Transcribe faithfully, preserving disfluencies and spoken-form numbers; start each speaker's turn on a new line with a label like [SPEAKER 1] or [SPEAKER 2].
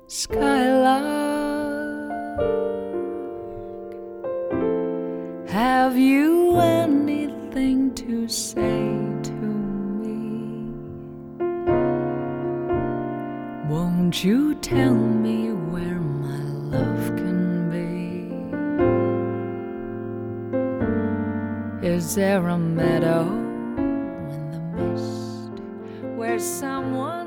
[SPEAKER 1] skylark, have you anything to say to me? Won't you tell me where my love can be? Is there a meadow in the mist where someone